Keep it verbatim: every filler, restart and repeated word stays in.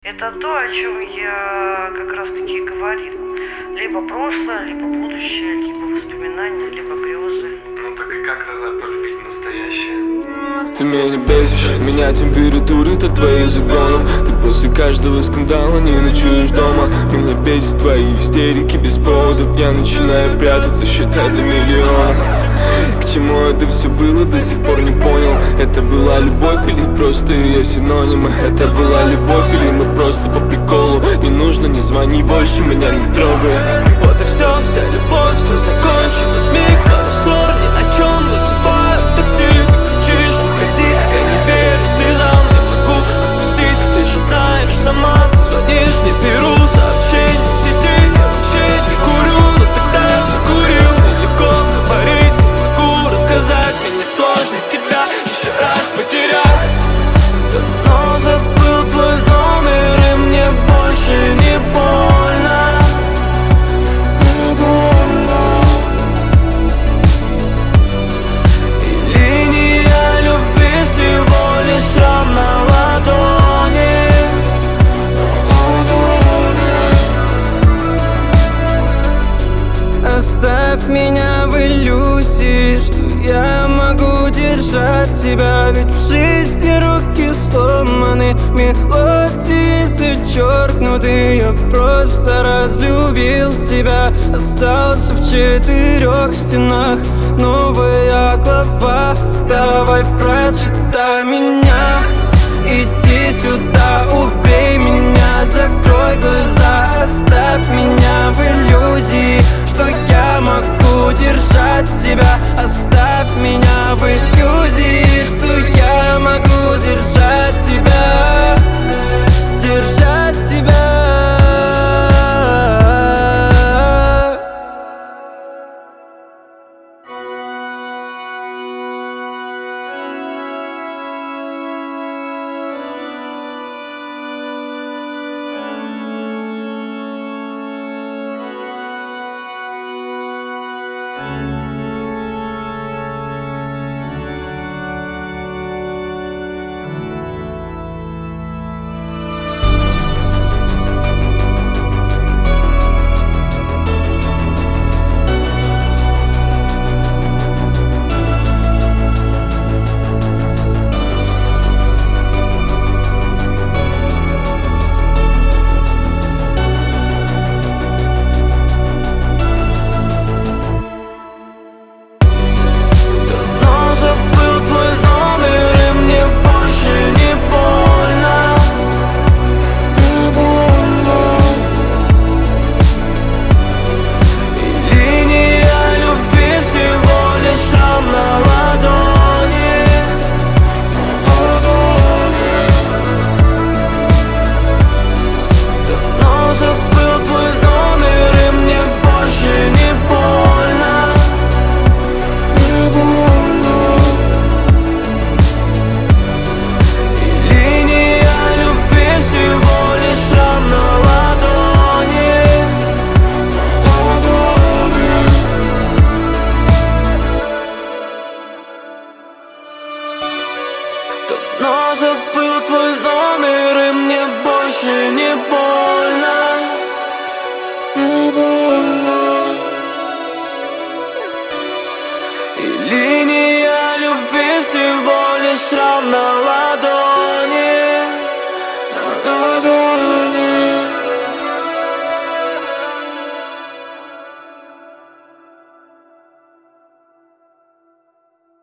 Это то, о чем я как раз таки и говорил. Либо прошлое, либо будущее, либо воспоминания, либо грезы. Ну так и как тогда полюбить настоящее? Ты меня бесишь, меня температуры-то твоих загонов. Ты после каждого скандала не ночуешь дома. Меня бесит твои истерики без поводов. Я начинаю прятаться, считать до миллиона. К чему это все было, до сих пор не понял. Это была любовь или просто ее синонимы? Это была любовь или мы просто по приколу? Не нужно, не звони больше, меня не трогай. Вот и все, вся любовь, все закончилось. Миг, пару ссор, ни о чем, вызываю такси. Ты кричишь, уходи, я не верю слезам. Не могу отпустить, ты же знаешь сама. Звонишь, не беру сообщений в сети. Я вообще не курю, но тогда я закурил. Нелегко говорить, не могу рассказать. Мне не сложно тебя еще раз потерять. Давно забыл твой номер, и мне больше не больно. Не больно. И линия любви всего лишь шрам на ладони. Оставь меня в иллюзии, что я могу держать тебя. Ведь в жизни руки сломаны, мелодии зачеркнуты. Я просто разлюбил тебя, остался в четырех стенах. Новая глава, давай прочитай меня. Иди сюда, убей